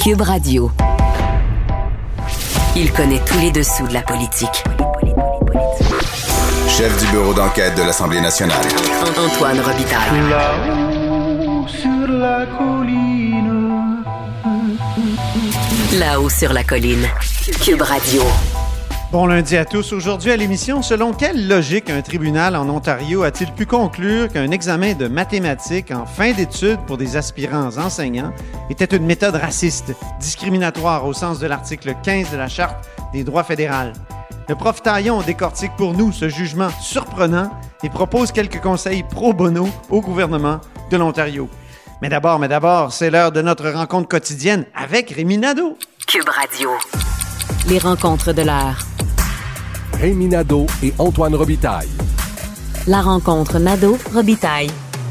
Cube Radio. Il connaît tous les dessous de la politique. Chef du bureau d'enquête de l'Assemblée nationale. Antoine Robitaille. Là-haut sur la colline. Là-haut sur la colline. Cube Radio. Bon lundi à tous. Aujourd'hui à l'émission, selon quelle logique un tribunal en Ontario a-t-il pu conclure qu'un examen de mathématiques en fin d'études pour des aspirants enseignants était une méthode raciste, discriminatoire au sens de l'article 15 de la Charte des droits fédéraux? Le prof Taillon décortique pour nous ce jugement surprenant et propose quelques conseils pro bono au gouvernement de l'Ontario. Mais d'abord, c'est l'heure de notre rencontre quotidienne avec Rémi Nadeau. Cube Radio. Les rencontres de l'heure. Rémi Nadeau et Antoine Robitaille. La rencontre Nadeau-Robitaille.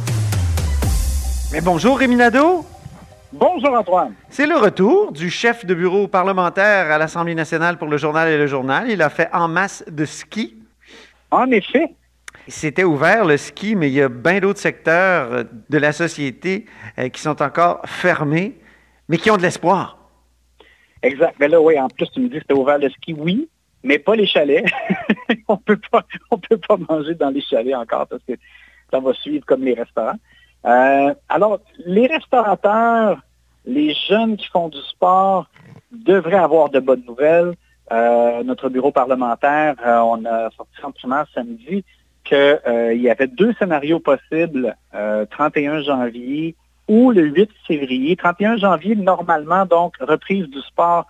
Mais bonjour Rémi Nadeau. Bonjour Antoine. C'est le retour du chef de bureau parlementaire à l'Assemblée nationale pour le Journal et le Journal. Il a fait en masse de ski. En effet. C'était ouvert le ski, mais il y a bien d'autres secteurs de la société qui sont encore fermés, mais qui ont de l'espoir. Exact. Mais là, oui, en plus, tu me dis que c'était ouvert le ski, oui, mais pas les chalets. on peut pas manger dans les chalets encore parce que ça va suivre comme les restaurants. Alors, les restaurateurs, les jeunes qui font du sport devraient avoir de bonnes nouvelles. Notre bureau parlementaire, on a sorti simplement samedi qu'il y avait deux scénarios possibles, 31 janvier ou le 8 février. 31 janvier, normalement, donc, reprise du sport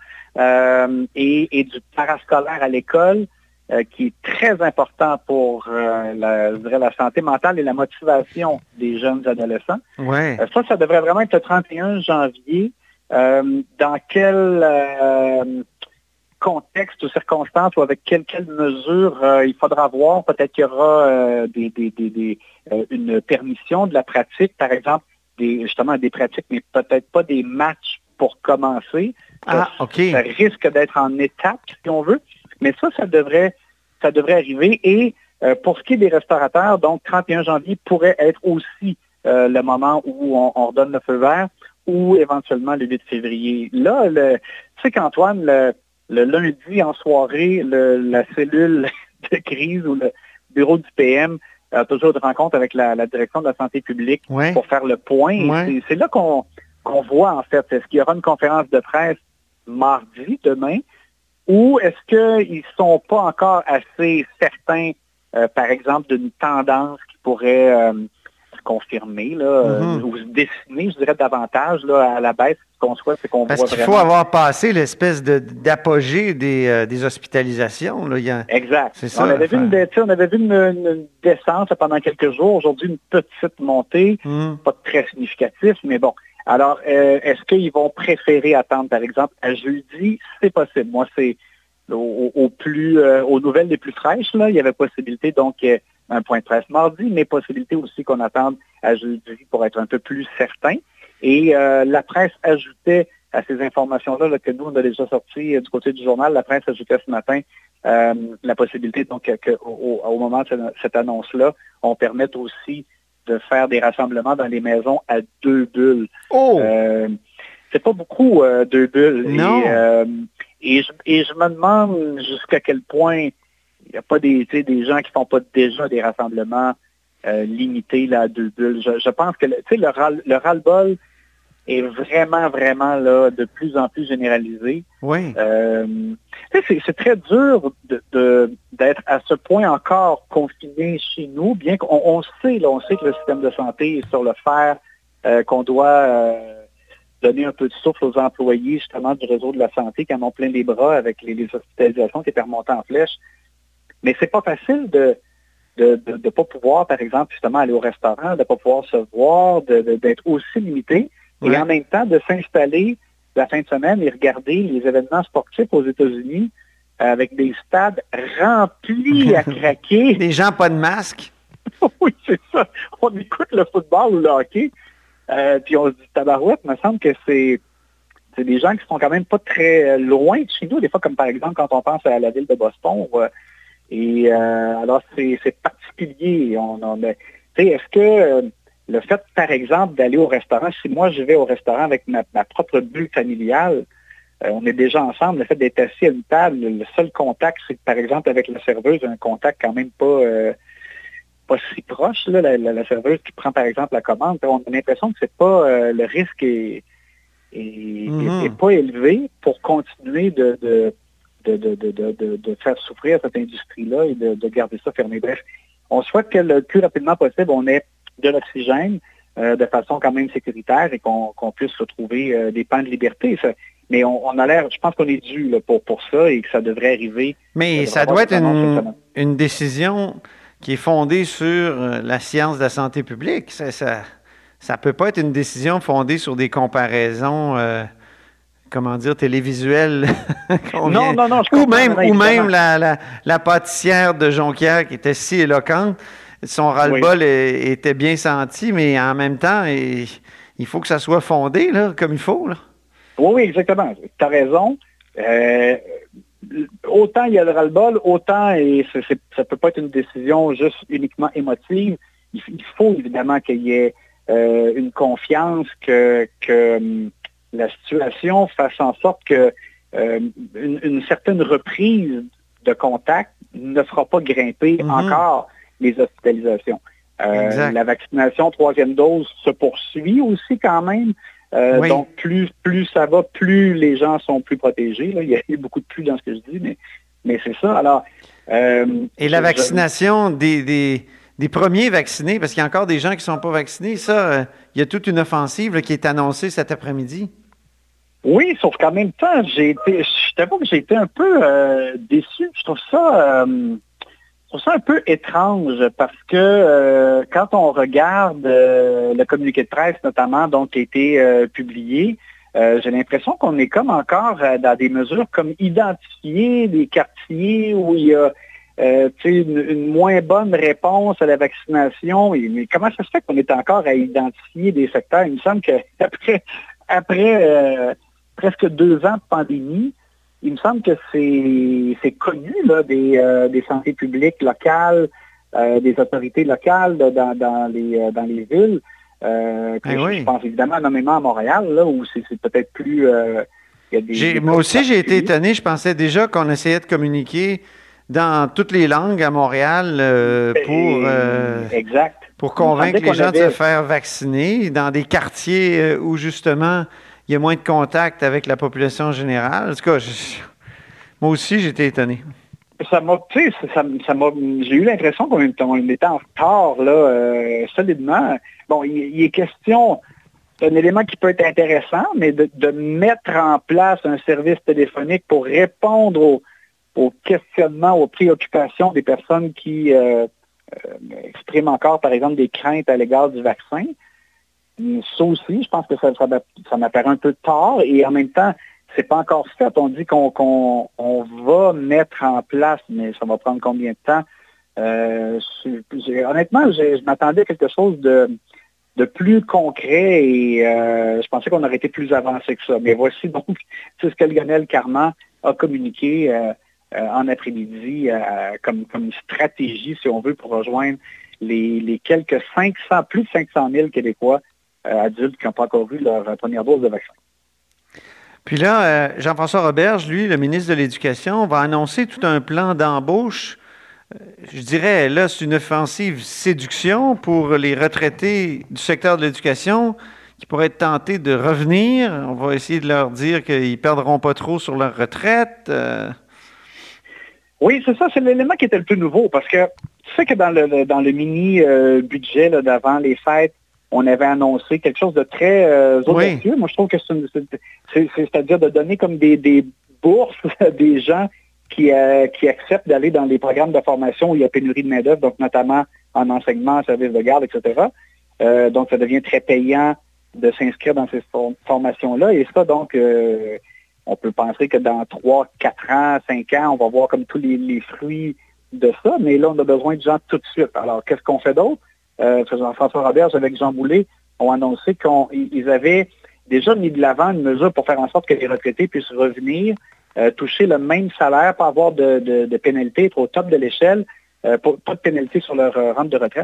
et du parascolaire à l'école, qui est très important pour la santé mentale et la motivation des jeunes adolescents. Ouais. Ça devrait vraiment être le 31 janvier. Dans quel contexte ou circonstances ou avec quelles mesures il faudra voir? Peut-être qu'il y aura une permission de la pratique, par exemple, justement des pratiques, mais peut-être pas des matchs pour commencer. OK. Ça risque d'être en étapes, si on veut. Mais ça devrait arriver. Et pour ce qui est des restaurateurs, donc 31 janvier pourrait être aussi le moment où on redonne le feu vert ou éventuellement le 8 février. Là, tu sais qu'Antoine, le lundi en soirée, la cellule de crise ou le bureau du PM a toujours de rencontre avec la direction de la santé publique pour faire le point. Ouais. C'est là qu'on voit, en fait, est-ce qu'il y aura une conférence de presse mardi, demain, ou est-ce qu'ils ne sont pas encore assez certains, par exemple, d'une tendance qui pourrait se confirmer ou se dessiner, je dirais, davantage là, à la baisse. Ce qu'on souhaite, c'est qu'on voit vraiment... Parce qu'il faut avoir passé l'espèce d'apogée des hospitalisations. Là. Exact. C'est ça, on avait vu une descente là, pendant quelques jours. Aujourd'hui, une petite montée, pas très significatif, mais bon. Alors, est-ce qu'ils vont préférer attendre, par exemple, à jeudi? C'est possible. Moi, c'est aux nouvelles les plus fraîches, là, il y avait possibilité, donc, un point de presse mardi, mais possibilité aussi qu'on attende à jeudi pour être un peu plus certain. Et la presse ajoutait à ces informations-là que nous, on a déjà sorti du côté du journal, la presse ajoutait ce matin la possibilité, donc, qu'au moment de cette annonce-là, on permette aussi de faire des rassemblements dans les maisons à 2 bulles. Oh! C'est pas beaucoup, 2 bulles. Non. Et je me demande jusqu'à quel point il n'y a pas des gens qui font pas déjà des rassemblements limités là, à 2 bulles. Je pense que le ras-le-bol est vraiment, vraiment là, de plus en plus généralisé. Oui. C'est très dur d'être à ce point encore confiné chez nous, bien qu'on sait que le système de santé est sur le fer, qu'on doit donner un peu de souffle aux employés justement du réseau de la santé qui en ont plein les bras avec les hospitalisations qui étaient remontées en flèche. Mais c'est pas facile de pas pouvoir, par exemple, justement, aller au restaurant, de pas pouvoir se voir, d'être aussi limité. Et en même temps, de s'installer la fin de semaine et regarder les événements sportifs aux États-Unis avec des stades remplis à craquer. Des gens pas de masque. Oui, c'est ça. On écoute le football ou le hockey, puis on se dit, tabarouette, me semble que c'est des gens qui sont quand même pas très loin de chez nous, des fois, comme par exemple quand on pense à la ville de Boston. Alors, c'est particulier. Est-ce que le fait, par exemple, d'aller au restaurant, si moi je vais au restaurant avec ma propre bulle familiale, on est déjà ensemble, le fait d'être assis à une table, le seul contact, c'est par exemple avec la serveuse, un contact quand même pas si proche, là, la serveuse qui prend par exemple la commande, on a l'impression que c'est pas le risque est pas élevé pour continuer de faire souffrir cette industrie-là et de garder ça fermé. Bref, on souhaite que le plus rapidement possible, on ait de l'oxygène de façon quand même sécuritaire et qu'on puisse retrouver des pans de liberté. Ça. Mais on a l'air, je pense qu'on est dû là, pour ça et que ça devrait arriver. Mais ça doit être une décision qui est fondée sur la science de la santé publique. Ça peut pas être une décision fondée sur des comparaisons, télévisuelles. Non, je comprends. Ou même la pâtissière de Jonquière qui était si éloquente. Son ras-le-bol était bien senti, mais en même temps, il faut que ça soit fondé là, comme il faut. Là. Oui, exactement. Tu as raison. Autant il y a le ras-le-bol, autant ça ne peut pas être une décision juste uniquement émotive. Il faut évidemment qu'il y ait une confiance que la situation fasse en sorte que une certaine reprise de contact ne fera pas grimper encore les hospitalisations. La vaccination 3e dose se poursuit aussi quand même. Donc, plus ça va, plus les gens sont plus protégés. Là. Il y a eu beaucoup de plus dans ce que je dis, mais c'est ça. Alors, et la vaccination des premiers vaccinés, parce qu'il y a encore des gens qui ne sont pas vaccinés, ça, il y a toute une offensive là, qui est annoncée cet après-midi. Oui, sauf qu'en même temps, je t'avoue que j'ai été un peu déçu. Je trouve ça un peu étrange parce que quand on regarde le communiqué de presse notamment, donc qui a été publié, j'ai l'impression qu'on est comme encore dans des mesures comme identifier des quartiers où il y a une moins bonne réponse à la vaccination. Mais comment ça se fait qu'on est encore à identifier des secteurs? Il me semble qu'après presque 2 ans de pandémie, il me semble que c'est connu là, des santé publiques locales, des autorités locales dans les villes. Je pense évidemment nommément à Montréal, là, où c'est peut-être plus... moi aussi, j'ai été étonné. Je pensais déjà qu'on essayait de communiquer dans toutes les langues à Montréal pour convaincre les gens de se faire vacciner dans des quartiers où justement il y a moins de contact avec la population générale. En tout cas, moi aussi, j'étais étonné. J'ai eu l'impression qu'on était en retard, là, solidement. Bon, il est question, c'est un élément qui peut être intéressant, mais de mettre en place un service téléphonique pour répondre aux questionnements, aux préoccupations des personnes qui expriment encore, par exemple, des craintes à l'égard du vaccin. Ça aussi, je pense que ça m'apparaît un peu tard et en même temps, c'est pas encore fait. On dit qu'on va mettre en place, mais ça va prendre combien de temps? Honnêtement, je m'attendais à quelque chose de plus concret et je pensais qu'on aurait été plus avancé que ça. Mais voici donc ce que Lionel Carman a communiqué en après-midi comme stratégie, si on veut, pour rejoindre les quelques plus de 500 000 Québécois adultes qui n'ont pas encore eu leur première dose de vaccin. Puis là, Jean-François Roberge, lui, le ministre de l'Éducation, va annoncer tout un plan d'embauche. Je dirais, là, c'est une offensive séduction pour les retraités du secteur de l'éducation qui pourraient être tentés de revenir. On va essayer de leur dire qu'ils ne perdront pas trop sur leur retraite. Oui, c'est ça, c'est l'élément qui était le plus nouveau parce que tu sais que dans le mini-budget d'avant les fêtes, on avait annoncé quelque chose de très audacieux. Moi, je trouve que c'est-à-dire de donner comme des bourses à des gens qui acceptent d'aller dans les programmes de formation où il y a pénurie de main-d'œuvre, donc notamment en enseignement, en service de garde, etc. Donc, ça devient très payant de s'inscrire dans ces formations-là. Et ça, donc, on peut penser que dans 3, 4 ans, 5 ans, on va voir comme tous les fruits de ça. Mais là, on a besoin de gens tout de suite. Alors, qu'est-ce qu'on fait d'autre? Jean-François Roberge avec Jean Boulet ont annoncé qu'ils avaient déjà mis de l'avant une mesure pour faire en sorte que les retraités puissent revenir, toucher le même salaire, pas avoir de pénalité, être au top de l'échelle, pas de pénalité sur leur rente de retraite.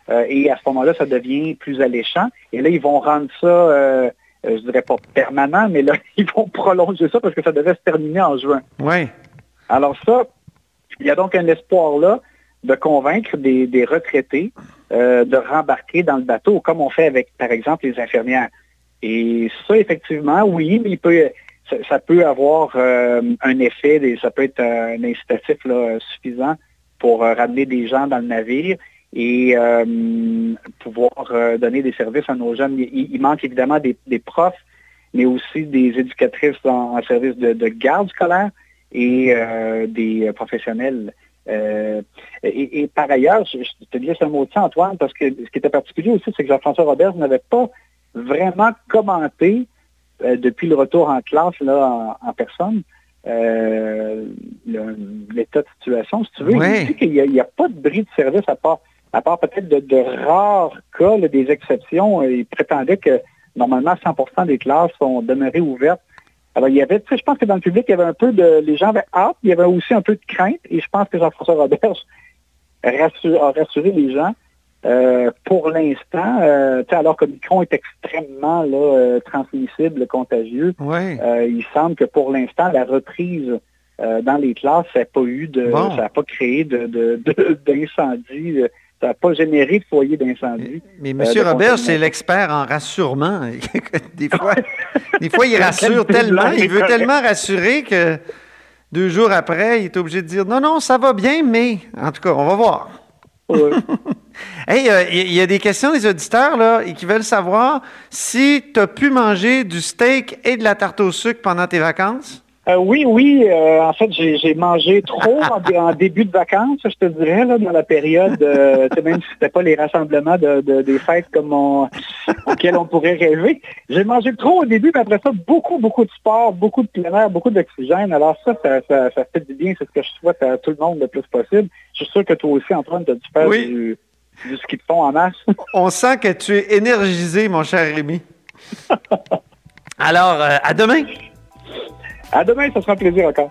et à ce moment-là, ça devient plus alléchant. Et là, ils vont rendre ça, je dirais pas permanent, mais là, ils vont prolonger ça parce que ça devait se terminer en juin. Oui. Alors ça, il y a donc un espoir là de convaincre des retraités de rembarquer dans le bateau, comme on fait avec, par exemple, les infirmières. Et ça, effectivement, oui, mais ça peut avoir un effet, ça peut être un incitatif là, suffisant pour ramener des gens dans le navire et pouvoir donner des services à nos jeunes. Il manque évidemment des profs, mais aussi des éducatrices en service de garde scolaire et des professionnels. Et par ailleurs, je te dis un mot de ça, Antoine, parce que ce qui était particulier aussi, c'est que Jean-François Roberge n'avait pas vraiment commenté depuis le retour en classe là, en personne l'état de situation. Si tu veux, oui. Il dit qu'il n'y a pas de bris de service à part peut-être de rares cas, là, des exceptions. Il prétendait que normalement 100% des classes sont demeurées ouvertes. Alors, il y avait, je pense que dans le public, il y avait un peu les gens avaient hâte, il y avait aussi un peu de crainte, et je pense que Jean-François Roberge a rassuré les gens. Pour l'instant, alors que Micron est extrêmement là, transmissible, contagieux, oui. Il semble que pour l'instant, la reprise dans les classes, ça n'a pas créé d'incendie, ça n'a pas généré de foyer d'incendie. Mais M. Roberge, c'est l'expert en rassurement. des fois, il rassure tellement, il veut tellement rassurer que 2 jours après, il est obligé de dire non, ça va bien, mais en tout cas, on va voir. Oui. Hey, il y a des questions des auditeurs là, et qui veulent savoir si tu as pu manger du steak et de la tarte au sucre pendant tes vacances. Oui. En fait, j'ai mangé trop en début de vacances, je te dirais, là, dans la période, même si c'était pas les rassemblements des fêtes auxquels on pourrait rêver. J'ai mangé trop au début, mais après ça, beaucoup de sport, beaucoup de plein air, beaucoup d'oxygène. Alors ça fait du bien, c'est ce que je souhaite à tout le monde le plus possible. Je suis sûr que toi aussi, Antoine, tu as dû faire du ski de fond en masse. On sent que tu es énergisé, mon cher Rémi. Alors, à demain. À demain, ça sera un plaisir encore.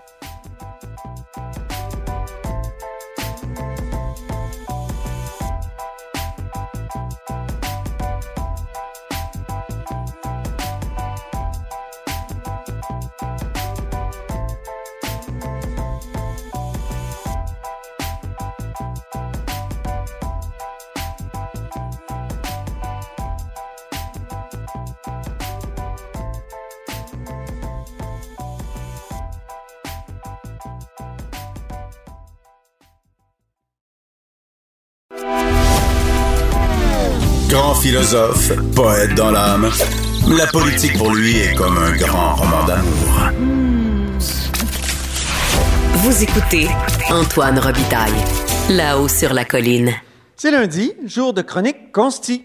Grand philosophe, poète dans l'âme, la politique pour lui est comme un grand roman d'amour. Vous écoutez Antoine Robitaille, là-haut sur la colline. C'est lundi, jour de chronique consti.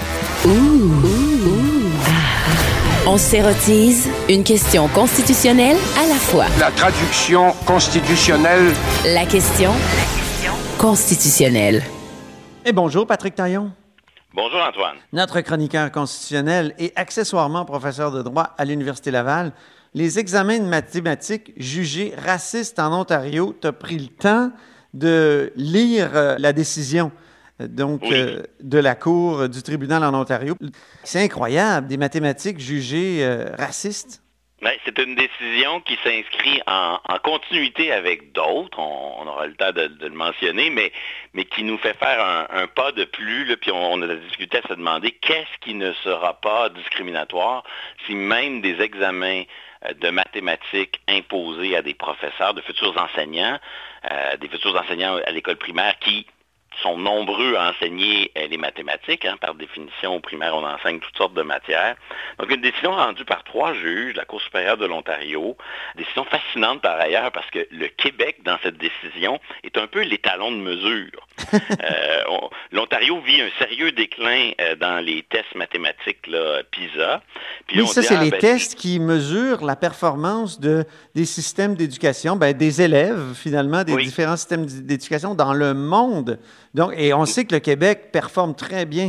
On s'érotise une question constitutionnelle à la fois. La traduction constitutionnelle. La question constitutionnelle. Et bonjour, Patrick Taillon. Bonjour, Antoine. Notre chroniqueur constitutionnel et accessoirement professeur de droit à l'Université Laval. Les examens de mathématiques jugés racistes en Ontario, tu as pris le temps de lire la décision de la Cour du tribunal en Ontario. C'est incroyable, des mathématiques jugées racistes. Bien, c'est une décision qui s'inscrit en continuité avec d'autres, on aura le temps de le mentionner, mais qui nous fait faire un pas de plus, là, puis on a discuté à se demander qu'est-ce qui ne sera pas discriminatoire si même des examens de mathématiques imposés à des professeurs, de futurs enseignants, des futurs enseignants à l'école primaire qui sont nombreux à enseigner les mathématiques. Par définition, au primaire, on enseigne toutes sortes de matières. Donc, une décision rendue par 3 juges de la Cour supérieure de l'Ontario. Décision fascinante par ailleurs parce que le Québec, dans cette décision, est un peu l'étalon de mesure. L'Ontario vit un sérieux déclin dans les tests mathématiques là, PISA. Puis oui, ça, c'est les tests qui mesurent la performance des systèmes d'éducation, des élèves, finalement, des différents systèmes d'éducation dans le monde. Donc, et on sait que le Québec performe très bien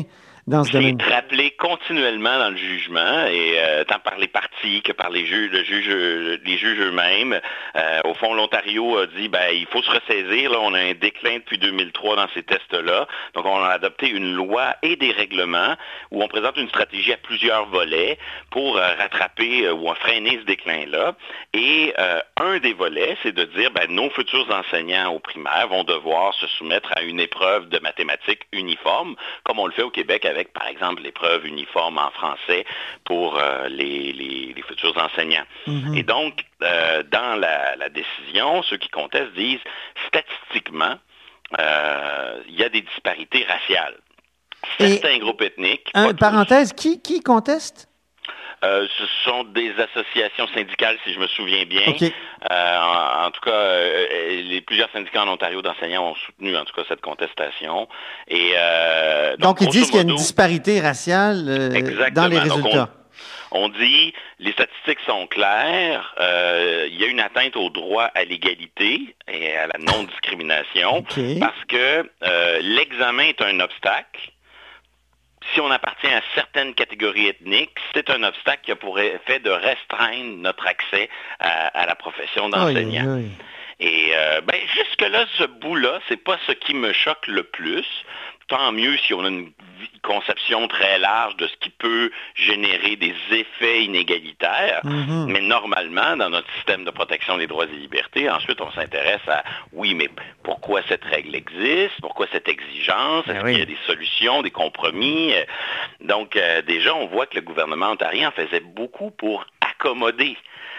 dans ce domaine. C'est rappelé continuellement dans le jugement, et tant par les parties que par les juges eux-mêmes. Au fond, l'Ontario a dit, il faut se ressaisir. Là, on a un déclin depuis 2003 dans ces tests-là. Donc, on a adopté une loi et des règlements où on présente une stratégie à plusieurs volets pour rattraper ou freiner ce déclin-là. Et un des volets, c'est de dire, nos futurs enseignants au primaire vont devoir se soumettre à une épreuve de mathématiques uniforme, comme on le fait au Québec avec, par exemple, l'épreuve uniforme en français pour les futurs enseignants. Et donc, dans la décision, ceux qui contestent disent, statistiquement, il y a des disparités raciales. Certains groupes ethniques... Parenthèse, qui conteste? Ce sont des associations syndicales, si je me souviens bien. Okay. En tout cas, plusieurs syndicats en Ontario d'enseignants ont soutenu, en tout cas, cette contestation. Et, donc ils disent qu'il y a une disparité raciale dans les résultats. On dit, les statistiques sont claires, il y a une atteinte au droit à l'égalité et à la non-discrimination, parce que l'examen est un obstacle. Si on appartient à certaines catégories ethniques, c'est un obstacle qui a pour effet de restreindre notre accès à la profession d'enseignant. Et jusque-là, ce bout-là, c'est pas ce qui me choque le plus. Tant mieux si on a une conception très large de ce qui peut générer des effets inégalitaires. Mais normalement, dans notre système de protection des droits et libertés, ensuite, on s'intéresse à, mais pourquoi cette règle existe? Pourquoi cette exigence? Est-ce qu'il y a des solutions, des compromis? Donc, déjà, on voit que le gouvernement ontarien faisait beaucoup pour accommoder.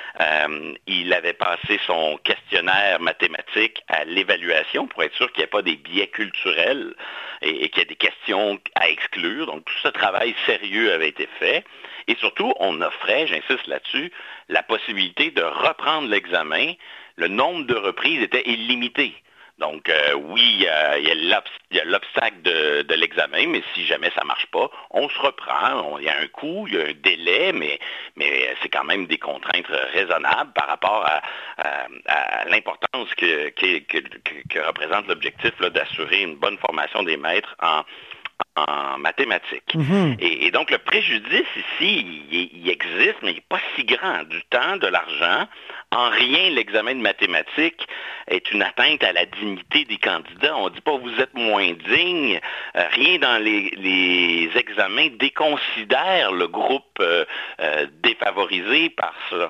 Il avait passé son questionnaire mathématique à l'évaluation pour être sûr qu'il n'y ait pas des biais culturels et qu'il y ait des questions à exclure. Donc, tout ce travail sérieux avait été fait. Et surtout, on offrait, j'insiste là-dessus, la possibilité de reprendre l'examen. Le nombre de reprises était illimité. Donc, il y a l'obstacle de l'examen, mais si jamais ça ne marche pas, on se reprend. Il y a un coût, il y a un délai, mais c'est quand même des contraintes raisonnables par rapport à l'importance que représente l'objectif d'assurer une bonne formation des maîtres en mathématiques. Et donc, le préjudice ici, il existe, mais il n'est pas si grand. Du temps, de l'argent. En rien, l'examen de mathématiques est une atteinte à la dignité des candidats. On ne dit pas vous êtes moins digne. Rien dans les examens déconsidère le groupe défavorisé par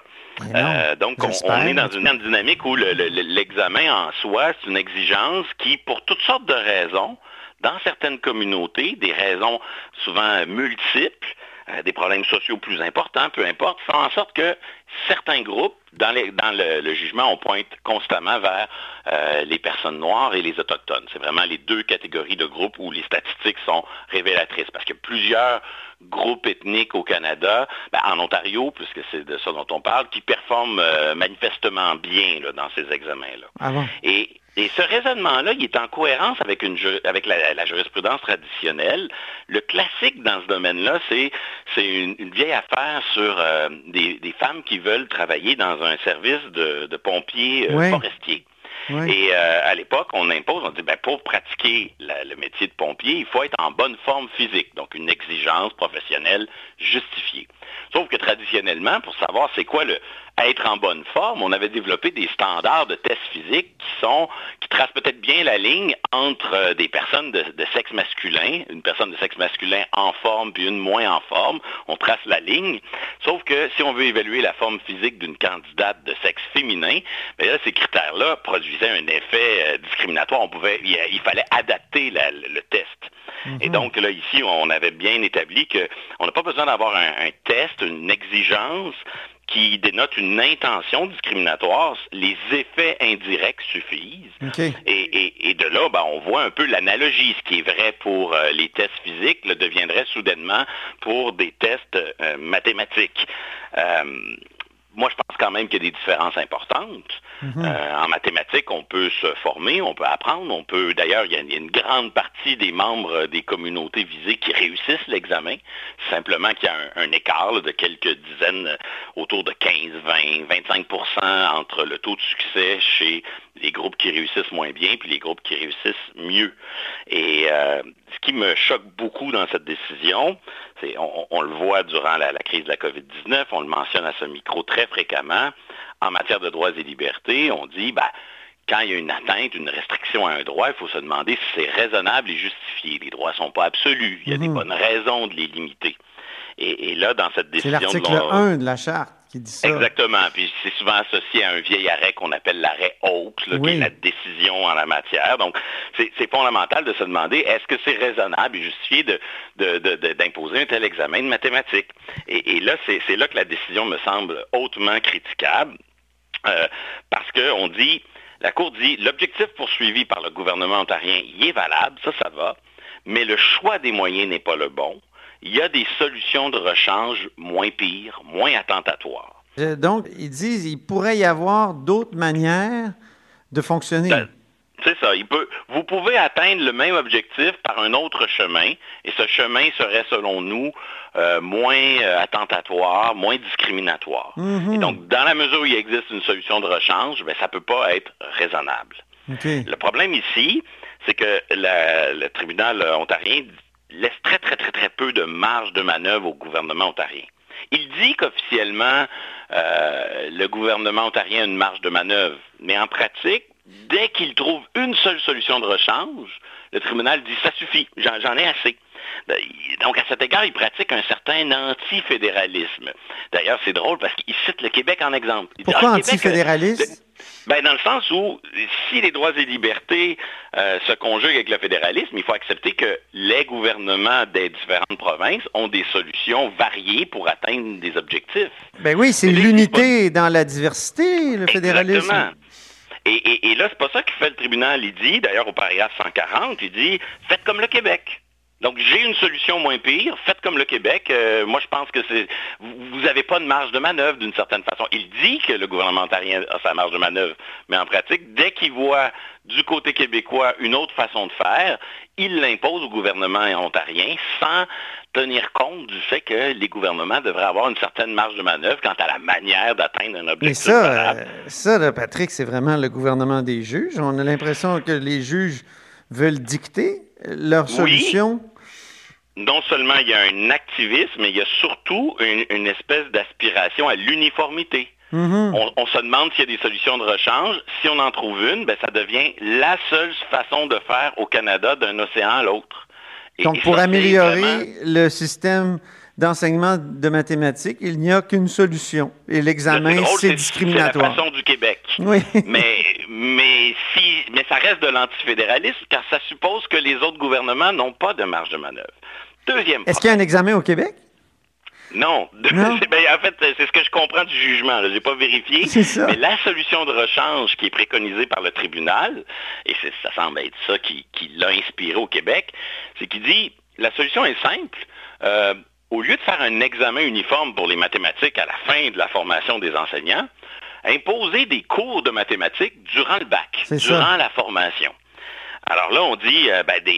ça. Donc, on est dans une dynamique où l'examen en soi, c'est une exigence qui, pour toutes sortes de raisons, dans certaines communautés, des raisons souvent multiples, des problèmes sociaux plus importants, peu importe, font en sorte que certains groupes, dans le jugement, on pointe constamment vers les personnes noires et les autochtones. C'est vraiment les deux catégories de groupes où les statistiques sont révélatrices, parce qu'il y a plusieurs groupes ethniques au Canada, en Ontario, puisque c'est de ça dont on parle, qui performent manifestement bien dans ces examens-là. Ah bon? Et ce raisonnement-là, il est en cohérence avec la jurisprudence traditionnelle. Le classique dans ce domaine-là, c'est une vieille affaire sur des femmes qui veulent travailler dans un service de pompiers forestiers. Et à l'époque, on impose, on dit, pour pratiquer le métier de pompier, il faut être en bonne forme physique, donc une exigence professionnelle justifiée. Sauf que traditionnellement, pour savoir c'est quoi être en bonne forme, on avait développé des standards de tests physiques qui tracent peut-être bien la ligne entre des personnes de sexe masculin, une personne de sexe masculin en forme puis une moins en forme. On trace la ligne. Sauf que si on veut évaluer la forme physique d'une candidate de sexe féminin, ces critères-là produisaient un effet discriminatoire. Il fallait adapter le test. Et donc, là, ici, on avait bien établi qu'on n'a pas besoin d'avoir un test, une exigence qui dénote une intention discriminatoire. Les effets indirects suffisent. Et de là, on voit un peu l'analogie. Ce qui est vrai pour les tests physiques le deviendrait soudainement pour des tests mathématiques. moi, je pense quand même qu'il y a des différences importantes. En mathématiques, on peut se former, on peut apprendre, d'ailleurs, il y a une grande partie des membres des communautés visées qui réussissent l'examen, simplement qu'il y a un écart là, de quelques dizaines, autour de 15, 20, 25% entre le taux de succès chez les groupes qui réussissent moins bien puis les groupes qui réussissent mieux. Et ce qui me choque beaucoup dans cette décision, c'est on le voit durant la crise de la COVID-19, on le mentionne à ce micro très fréquemment, en matière de droits et libertés, on dit, quand il y a une atteinte, une restriction à un droit, il faut se demander si c'est raisonnable et justifié. Les droits ne sont pas absolus. Il y a des bonnes raisons de les limiter. Et là, dans cette décision... C'est l'article 1 de la Charte qui dit ça. Exactement. Puis c'est souvent associé à un vieil arrêt qu'on appelle l'arrêt Oakes, qui est la décision en la matière. Donc, c'est fondamental de se demander, est-ce que c'est raisonnable et justifié d'imposer un tel examen de mathématiques? Et là, c'est là que la décision me semble hautement critiquable, parce qu'on dit... La Cour dit, l'objectif poursuivi par le gouvernement ontarien, il est valable, ça va, mais le choix des moyens n'est pas le bon. Il y a des solutions de rechange moins pires, moins attentatoires. Donc, ils disent qu'il pourrait y avoir d'autres manières de fonctionner. C'est ça. Vous pouvez atteindre le même objectif par un autre chemin, et ce chemin serait, selon nous, moins attentatoire, moins discriminatoire. Et donc, dans la mesure où il existe une solution de rechange, ça ne peut pas être raisonnable. Le problème ici, c'est que le tribunal ontarien laisse très, très, très, très peu de marge de manœuvre au gouvernement ontarien. Il dit qu'officiellement, le gouvernement ontarien a une marge de manœuvre, mais en pratique, dès qu'il trouve une seule solution de rechange, le tribunal dit « ça suffit, j'en ai assez ». Donc, à cet égard, il pratique un certain antifédéralisme. D'ailleurs, c'est drôle parce qu'il cite le Québec en exemple. Pourquoi antifédéralisme? Dans le sens où, si les droits et libertés se conjuguent avec le fédéralisme, il faut accepter que les gouvernements des différentes provinces ont des solutions variées pour atteindre des objectifs. Oui, c'est l'unité dans la diversité, le fédéralisme. Exactement. Et là, c'est pas ça que fait le tribunal. Il dit, d'ailleurs au paragraphe 140, il dit « faites comme le Québec ». Donc, j'ai une solution moins pire, faites comme le Québec. Moi, je pense que vous n'avez pas de marge de manœuvre d'une certaine façon. Il dit que le gouvernement ontarien a sa marge de manœuvre, mais en pratique, dès qu'il voit du côté québécois une autre façon de faire, il l'impose au gouvernement ontarien sans tenir compte du fait que les gouvernements devraient avoir une certaine marge de manœuvre quant à la manière d'atteindre un objectif. Mais ça, là, Patrick, c'est vraiment le gouvernement des juges. On a l'impression que les juges veulent dicter leur solution. Non seulement il y a un activisme, mais il y a surtout une espèce d'aspiration à l'uniformité. On se demande s'il y a des solutions de rechange. Si on en trouve une, ça devient la seule façon de faire au Canada d'un océan à l'autre. Donc, pour améliorer le système d'enseignement de mathématiques, il n'y a qu'une solution. Et l'examen, c'est discriminatoire. C'est la façon du Québec. Oui. mais ça reste de l'antifédéralisme, car ça suppose que les autres gouvernements n'ont pas de marge de manœuvre. Deuxième Est-ce qu'il y a un examen au Québec? Non. En fait, c'est ce que je comprends du jugement. Je n'ai pas vérifié. C'est ça. Mais la solution de rechange qui est préconisée par le tribunal, et ça semble être ça qui l'a inspiré au Québec, c'est qu'il dit, la solution est simple. Au lieu de faire un examen uniforme pour les mathématiques à la fin de la formation des enseignants, imposer des cours de mathématiques durant le bac, durant la formation. Alors là, on dit,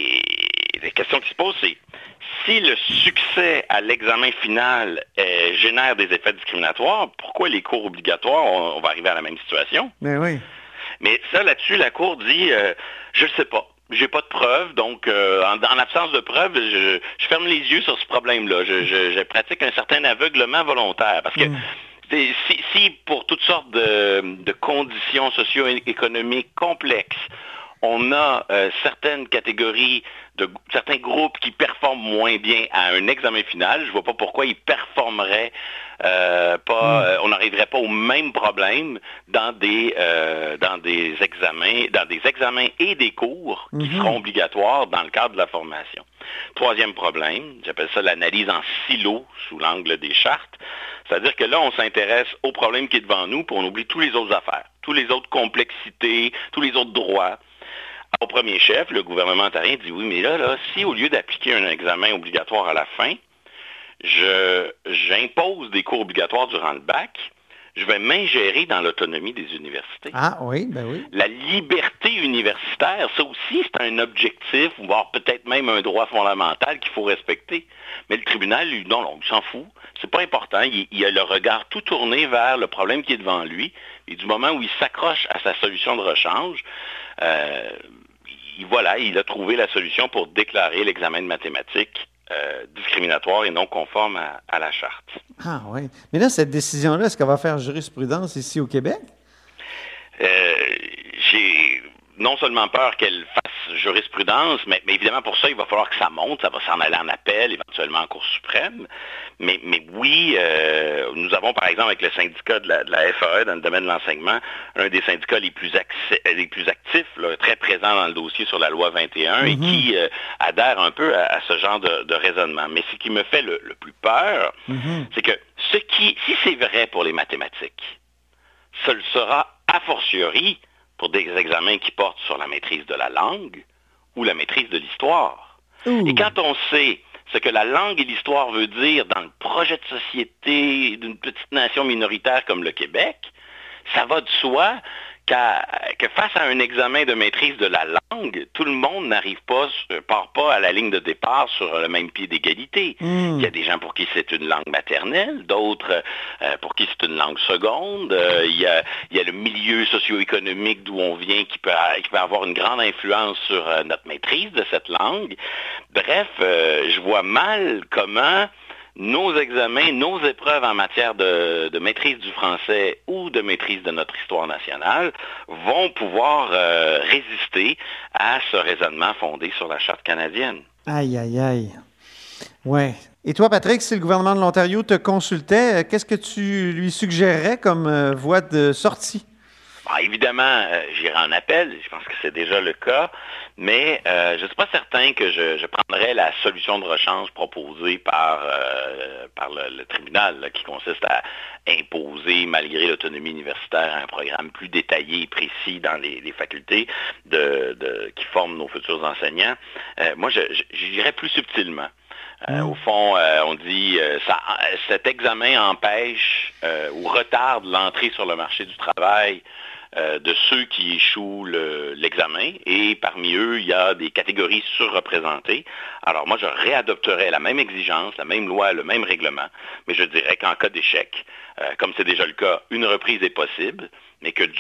des questions qui se posent, c'est si le succès à l'examen final génère des effets discriminatoires, pourquoi les cours obligatoires, on va arriver à la même situation? Mais oui. Mais ça, là-dessus, la Cour dit, je ne sais pas. J'ai pas de preuves, donc en absence de preuves, je ferme les yeux sur ce problème-là. Je pratique un certain aveuglement volontaire. Parce que si pour toutes sortes de conditions socio-économiques complexes, on a certaines catégories, certains groupes qui performent moins bien à un examen final, je vois pas pourquoi ils performeraient on n'arriverait pas au même problème dans des examens et des cours qui seront obligatoires dans le cadre de la formation. Troisième problème, j'appelle ça l'analyse en silo sous l'angle des chartes. C'est-à-dire que là, on s'intéresse au problème qui est devant nous, puis on oublie toutes les autres affaires, toutes les autres complexités, tous les autres droits. Au premier chef, le gouvernement ontarien dit oui, mais là, si au lieu d'appliquer un examen obligatoire à la fin, j'impose des cours obligatoires durant le bac, je vais m'ingérer dans l'autonomie des universités. Ah oui, ben oui. La liberté universitaire, ça aussi, c'est un objectif, voire peut-être même un droit fondamental qu'il faut respecter. Mais le tribunal, lui, non, il s'en fout. C'est pas important. Il a le regard tout tourné vers le problème qui est devant lui. Et du moment où il s'accroche à sa solution de rechange, il a trouvé la solution pour déclarer l'examen de mathématiques discriminatoire et non conforme à la charte. Ah oui. Mais là, cette décision-là, est-ce qu'elle va faire jurisprudence ici au Québec? J'ai non seulement peur qu'elle fasse jurisprudence, mais évidemment pour ça, il va falloir que ça monte, ça va s'en aller en appel, éventuellement en Cour suprême. Mais oui, nous avons par exemple avec le syndicat de la FAE dans le domaine de l'enseignement, un des syndicats les plus actifs, là, très présent dans le dossier sur la loi 21 et qui adhère un peu à ce genre de raisonnement. Mais ce qui me fait le plus peur, c'est que si c'est vrai pour les mathématiques, ce le sera a fortiori pour des examens qui portent sur la maîtrise de la langue ou la maîtrise de l'histoire. Et quand on sait ce que la langue et l'histoire veut dire dans le projet de société d'une petite nation minoritaire comme le Québec, ça va de soi que face à un examen de maîtrise de la langue, tout le monde part pas à la ligne de départ sur le même pied d'égalité. Il y a des gens pour qui c'est une langue maternelle, d'autres pour qui c'est une langue seconde. Il y a le milieu socio-économique d'où on vient qui peut avoir une grande influence sur notre maîtrise de cette langue. Bref, je vois mal comment nos examens, nos épreuves en matière de maîtrise du français ou de maîtrise de notre histoire nationale vont pouvoir résister à ce raisonnement fondé sur la Charte canadienne. Aïe, aïe, aïe. Ouais. Et toi, Patrick, si le gouvernement de l'Ontario te consultait, qu'est-ce que tu lui suggérerais comme voie de sortie? Bon, évidemment, j'irai en appel, je pense que c'est déjà le cas, mais je ne suis pas certain que je prendrais la solution de rechange proposée par le tribunal, là, qui consiste à imposer, malgré l'autonomie universitaire, un programme plus détaillé et précis dans les facultés qui forment nos futurs enseignants. Moi, j'irais plus subtilement. Au fond, on dit cet examen empêche ou retarde l'entrée sur le marché du travail de ceux qui échouent l'examen, et parmi eux, il y a des catégories surreprésentées. Alors moi, je réadopterais la même exigence, la même loi, le même règlement, mais je dirais qu'en cas d'échec, comme c'est déjà le cas, une reprise est possible, mais que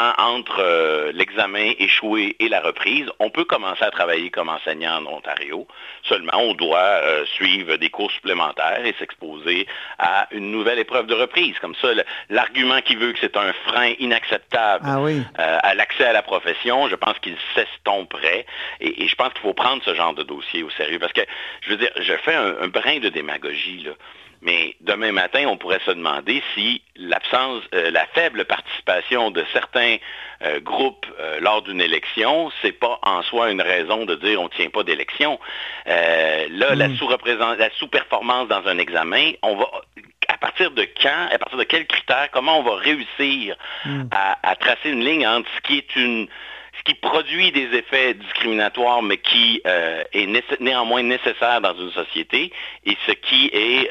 entre l'examen échoué et la reprise, on peut commencer à travailler comme enseignant en Ontario. Seulement, on doit suivre des cours supplémentaires et s'exposer à une nouvelle épreuve de reprise. Comme ça, l'argument qui veut que c'est un frein inacceptable à l'accès à la profession, je pense qu'il s'estomperait. Et je pense qu'il faut prendre ce genre de dossier au sérieux. Parce que, je veux dire, je fais un brin de démagogie, là. Mais demain matin, on pourrait se demander si la faible participation de certains groupes lors d'une élection, c'est pas en soi une raison de dire on ne tient pas d'élection. La sous-performance dans un examen, on va à partir de quels critères, comment on va réussir à tracer une ligne entre ce qui produit des effets discriminatoires, mais qui est néanmoins nécessaire dans une société, et ce qui est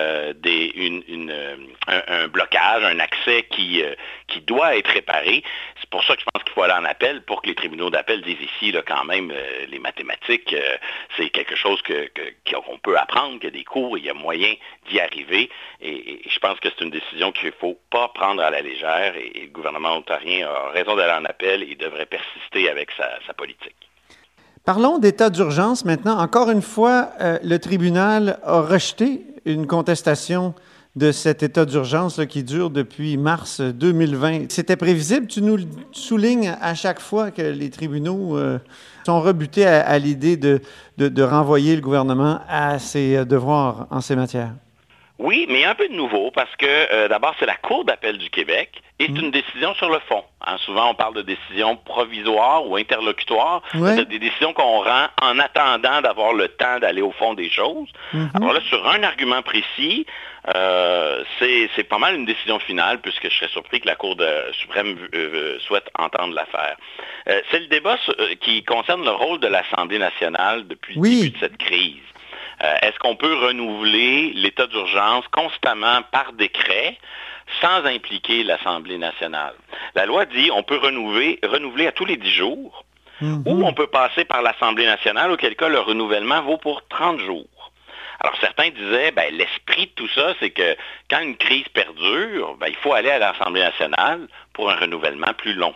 un blocage, un accès qui doit être réparé. C'est pour ça que je pense qu'il faut aller en appel, pour que les tribunaux d'appel disent ici, là, quand même, les mathématiques, c'est quelque chose qu'on peut apprendre, qu'il y a des cours, il y a moyen d'y arriver, et je pense que c'est une décision qu'il ne faut pas prendre à la légère, et le gouvernement ontarien a raison d'aller en appel et devrait persister avec sa politique. Parlons d'état d'urgence maintenant. Encore une fois, le tribunal a rejeté une contestation de cet état d'urgence là, qui dure depuis mars 2020. C'était prévisible. Tu nous le soulignes à chaque fois que les tribunaux sont rebutés à l'idée de renvoyer le gouvernement à ses devoirs en ces matières. Oui, mais il y a un peu de nouveau parce que d'abord, c'est la Cour d'appel du Québec et c'est une décision sur le fond. Hein, souvent, on parle de décisions provisoires ou interlocutoires, des décisions qu'on rend en attendant d'avoir le temps d'aller au fond des choses. Alors là, sur un argument précis, c'est pas mal une décision finale, puisque je serais surpris que la Cour suprême souhaite entendre l'affaire. C'est le débat qui concerne le rôle de l'Assemblée nationale depuis le début de cette crise. Est-ce qu'on peut renouveler l'état d'urgence constamment par décret sans impliquer l'Assemblée nationale? La loi dit on peut renouveler à tous les 10 jours, ou on peut passer par l'Assemblée nationale, auquel cas le renouvellement vaut pour 30 jours. Alors certains disaient, l'esprit de tout ça, c'est que quand une crise perdure, il faut aller à l'Assemblée nationale pour un renouvellement plus long.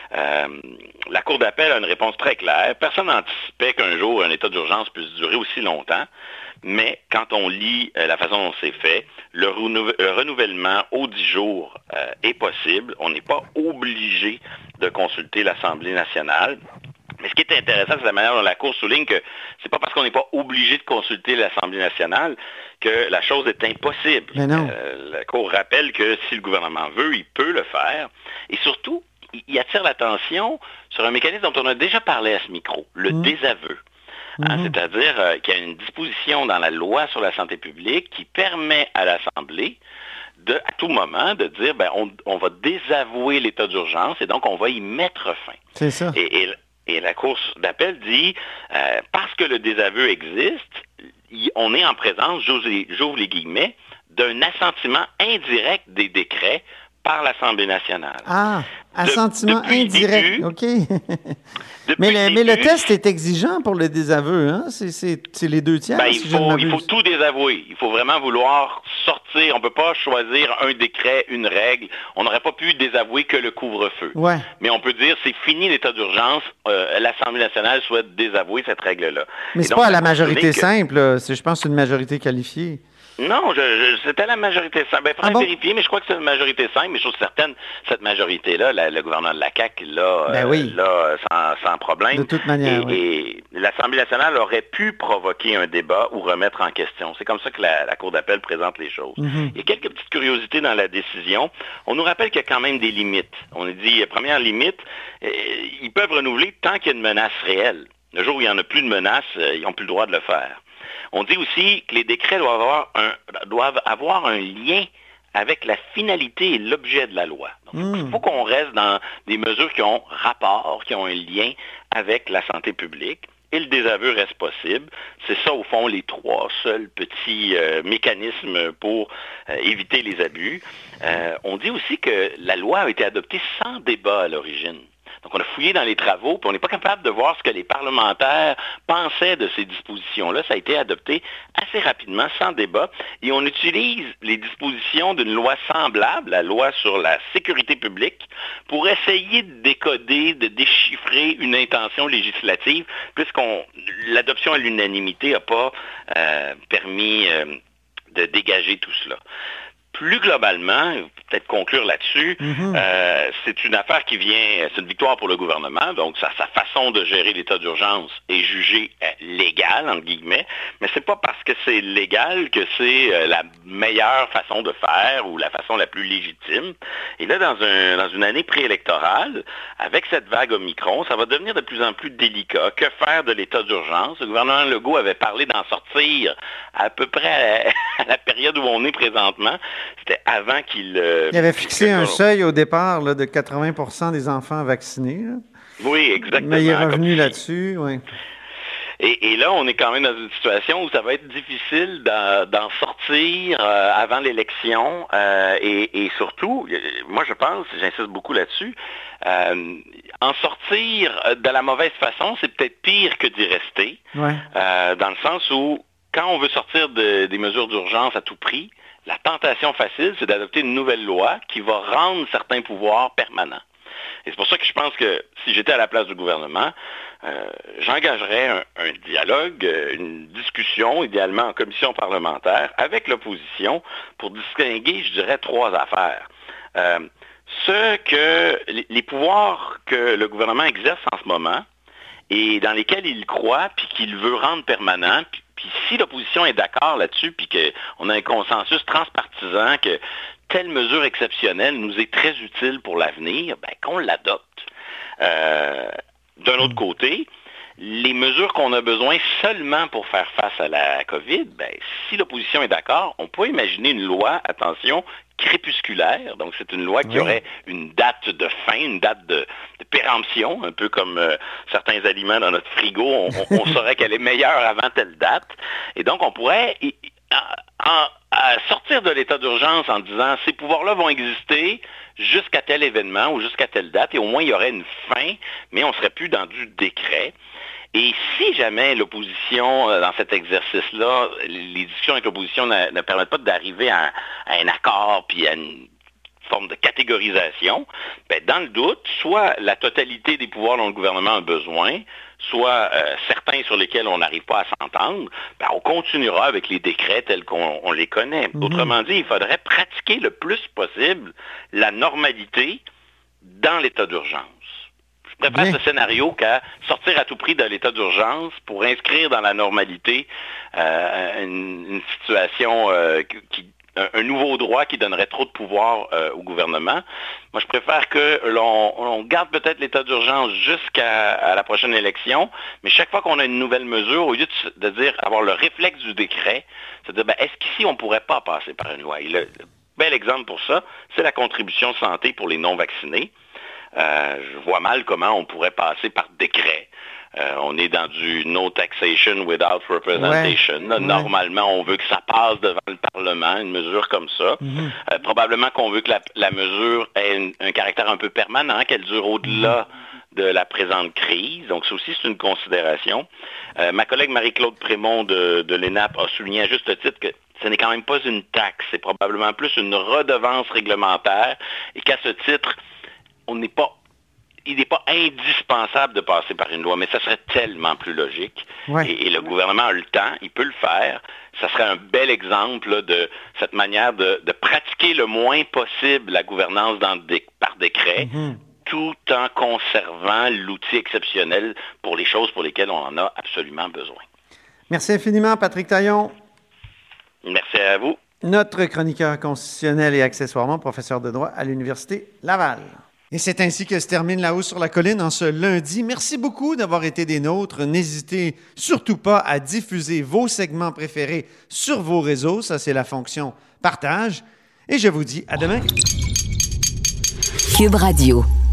La Cour d'appel a une réponse très claire. Personne n'anticipait qu'un jour un état d'urgence puisse durer aussi longtemps, mais quand on lit la façon dont c'est fait, le renouvellement aux 10 jours est possible. On n'est pas obligé de consulter l'Assemblée nationale. Mais ce qui est intéressant, c'est la manière dont la Cour souligne que c'est pas parce qu'on n'est pas obligé de consulter l'Assemblée nationale que la chose est impossible. La Cour rappelle que si le gouvernement veut, il peut le faire. Et surtout, il attire l'attention sur un mécanisme dont on a déjà parlé à ce micro, le désaveu. C'est-à-dire qu'il y a une disposition dans la loi sur la santé publique qui permet à l'Assemblée à tout moment de dire on va désavouer l'état d'urgence et donc on va y mettre fin. C'est ça. Et la Cour d'appel dit, parce que le désaveu existe, on est en présence, j'ouvre les guillemets, d'un assentiment indirect des décrets par l'Assemblée nationale. Ah, assentiment indirect, OK. mais le test est exigeant pour le désaveu, hein? C'est les 2 tiers, il faut tout désavouer. Il faut vraiment vouloir sortir. On ne peut pas choisir un décret, une règle. On n'aurait pas pu désavouer que le couvre-feu. Ouais. Mais on peut dire, c'est fini l'état d'urgence. L'Assemblée nationale souhaite désavouer cette règle-là. Mais c'est pas à la majorité simple. C'est, je pense, une majorité qualifiée. Non, c'était la majorité simple. Faudrait vérifier, mais je crois que c'est une majorité simple. Mais je suis certaine, cette majorité-là, le gouvernement de la CAQ, là, sans problème. De toute manière, et l'Assemblée nationale aurait pu provoquer un débat ou remettre en question. C'est comme ça que la Cour d'appel présente les choses. Il y a quelques petites curiosités dans la décision. On nous rappelle qu'il y a quand même des limites. On a dit, première limite, ils peuvent renouveler tant qu'il y a une menace réelle. Le jour où il n'y en a plus de menace, ils n'ont plus le droit de le faire. On dit aussi que les décrets doivent avoir un lien avec la finalité et l'objet de la loi. Donc, il faut qu'on reste dans des mesures qui ont rapport, qui ont un lien avec la santé publique. Et le désaveu reste possible. C'est ça, au fond, les 3 seuls petits mécanismes pour éviter les abus. On dit aussi que la loi a été adoptée sans débat à l'origine. Donc, on a fouillé dans les travaux, puis on n'est pas capable de voir ce que les parlementaires pensaient de ces dispositions-là. Ça a été adopté assez rapidement, sans débat. Et on utilise les dispositions d'une loi semblable, la loi sur la sécurité publique, pour essayer de décoder, de déchiffrer une intention législative, l'adoption à l'unanimité n'a pas permis de dégager tout cela. Plus globalement, peut-être conclure là-dessus, c'est une affaire c'est une victoire pour le gouvernement, donc sa façon de gérer l'état d'urgence est jugée légale, entre guillemets, mais c'est pas parce que c'est légal que c'est la meilleure façon de faire ou la façon la plus légitime. Et là, dans une année préélectorale, avec cette vague Omicron, ça va devenir de plus en plus délicat. Que faire de l'état d'urgence? Le gouvernement Legault avait parlé d'en sortir à peu près à la période où on est présentement. C'était avant qu'il... Il avait fixé un seuil au départ là, de 80% des enfants vaccinés. Là. Oui, exactement. Mais il est revenu là-dessus, oui. Et là, on est quand même dans une situation où ça va être difficile d'en sortir avant l'élection. Et surtout, moi je pense, j'insiste beaucoup là-dessus, en sortir de la mauvaise façon, c'est peut-être pire que d'y rester. Ouais. Dans le sens où, quand on veut sortir des mesures d'urgence à tout prix, la tentation facile, c'est d'adopter une nouvelle loi qui va rendre certains pouvoirs permanents. Et c'est pour ça que je pense que si j'étais à la place du gouvernement, j'engagerais un dialogue, une discussion, idéalement en commission parlementaire, avec l'opposition pour distinguer, je dirais, 3 affaires. Les pouvoirs que le gouvernement exerce en ce moment et dans lesquels il croit puis qu'il veut rendre permanents, puis si l'opposition est d'accord là-dessus, puis qu'on a un consensus transpartisan que telle mesure exceptionnelle nous est très utile pour l'avenir, qu'on l'adopte. D'un autre côté, les mesures qu'on a besoin seulement pour faire face à la COVID, si l'opposition est d'accord, on peut imaginer une loi, attention, crépusculaire. Donc, c'est une loi qui aurait une date de fin, une date de péremption, un peu comme certains aliments dans notre frigo. On saurait qu'elle est meilleure avant telle date. Et donc, on pourrait sortir de l'état d'urgence en disant ces pouvoirs-là vont exister jusqu'à tel événement ou jusqu'à telle date, et au moins il y aurait une fin, mais on ne serait plus dans du décret. Et si jamais l'opposition, dans cet exercice-là, les discussions avec l'opposition ne permettent pas d'arriver à un accord puis à une forme de catégorisation, ben, dans le doute, soit la totalité des pouvoirs dont le gouvernement a besoin, soit certains sur lesquels on n'arrive pas à s'entendre, ben, on continuera avec les décrets tels qu'on les connaît. Autrement dit, il faudrait pratiquer le plus possible la normalité dans l'état d'urgence. Je préfère ce scénario qu'à sortir à tout prix de l'état d'urgence pour inscrire dans la normalité une situation un nouveau droit qui donnerait trop de pouvoir au gouvernement. Moi, je préfère que l'on garde peut-être l'état d'urgence jusqu'à la prochaine élection, mais chaque fois qu'on a une nouvelle mesure, au lieu de dire avoir le réflexe du décret, c'est de dire, est-ce qu'ici, on ne pourrait pas passer par une loi? Et le bel exemple pour ça, c'est la contribution santé pour les non-vaccinés. Je vois mal comment on pourrait passer par décret. On est dans du no taxation without representation. Normalement, on veut que ça passe devant le Parlement, une mesure comme ça. Probablement qu'on veut que la mesure ait un caractère un peu permanent, qu'elle dure au-delà de la présente crise. Donc, ça aussi, c'est une considération. Ma collègue Marie-Claude Prémont de l'ENAP a souligné à juste titre que ce n'est quand même pas une taxe, c'est probablement plus une redevance réglementaire et qu'à ce titre, il n'est pas indispensable de passer par une loi, mais ça serait tellement plus logique. Et le gouvernement a le temps, il peut le faire. Ça serait un bel exemple là, de cette manière de pratiquer le moins possible la gouvernance par décret, tout en conservant l'outil exceptionnel pour les choses pour lesquelles on en a absolument besoin. Merci infiniment, Patrick Taillon. Merci à vous. Notre chroniqueur constitutionnel et accessoirement professeur de droit à l'Université Laval. Et c'est ainsi que se termine La Hausse sur la Colline en ce lundi. Merci beaucoup d'avoir été des nôtres. N'hésitez surtout pas à diffuser vos segments préférés sur vos réseaux. Ça, c'est la fonction partage. Et je vous dis à demain. Cube Radio.